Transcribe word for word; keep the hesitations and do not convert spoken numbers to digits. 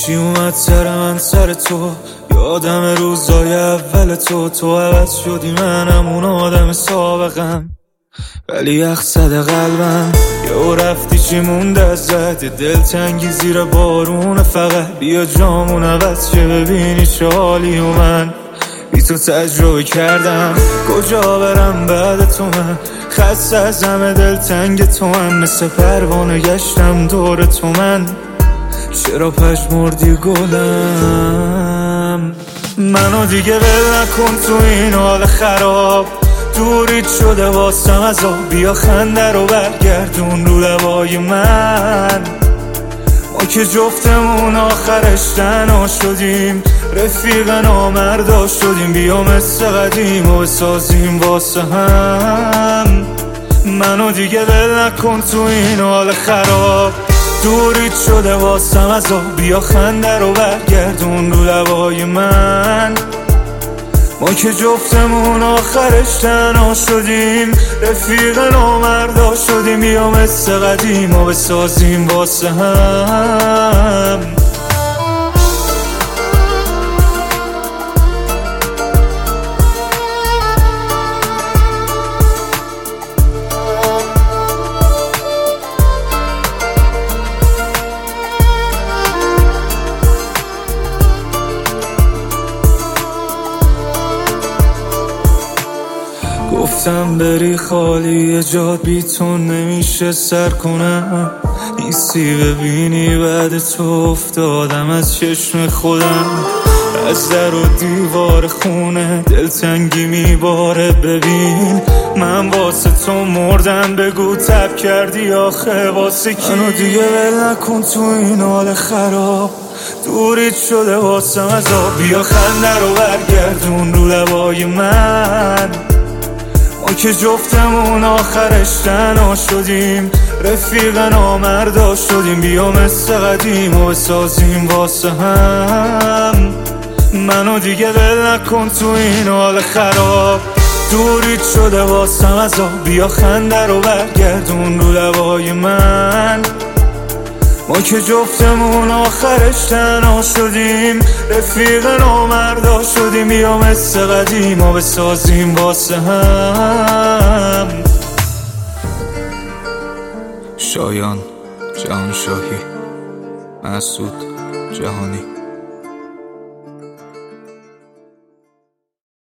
چی اومد سر من سر تو، یادم روزای اول تو تو عوض شدی منم اون آدم سابقم، ولی یخ زده قلبم. یهو رفتی چی مونده ازت، دلتنگی زیر بارون فقط. بیا جامون عوض شه ببینی چه حالی و من بی تو تجربه کردم. کجا برم بعد تو، من خسته از همه دلتنگ تو هم. مثل پروانه گشتم دور تو من، چرا پژمردی گلم؟ منو دیگه ول نکن تو این حال خراب، دوریت شده واسم از آب. بیا خنده رو برگردون رو لبای من، ما که جفتمون آخرش تنها شدیم، رفیق نامردا شدیم. بیا مثل قدیم و بسازیم واسه هم. منو دیگه ول نکن تو این حال خراب، دوریت شده واسم از آب. بیا خنده رو برگردون رو لبای من، ما که جفتمون آخرش تنها شدیم، رفیق نامردا شدیم. بیا مثل قدیم و بسازیم واسه هم. گفتم بری خالی جا بی تو نمیشه سر کنم، نیستی ببینی بعد تو افتادم از چشم خودم. از در و دیوار خونه دلتنگی میباره، ببین من واسه تو مردم. بگو تب کردی آخه واسه کی؟ منو دیگه ول نکن تو این حال خراب، دوریت شده واسم از آب. بیا خنده رو برگردون رو لبای من، ما که جفتمون آخرش تنها شدیم، رفیق نامردا شدیم. بیا مثل قدیم و بسازیم واسه هم. منو دیگه ول نکن تو این حال خراب، دوریت شده واسم از آب. بیا خنده رو برگردون رو لبای من، ما که جفتمون آخرش تنها شدیم، رفیق نامردا شدیم. بیا مثل قدیم و بسازیم واسه هم. شایان جهانشاهی، مسعود جهانی.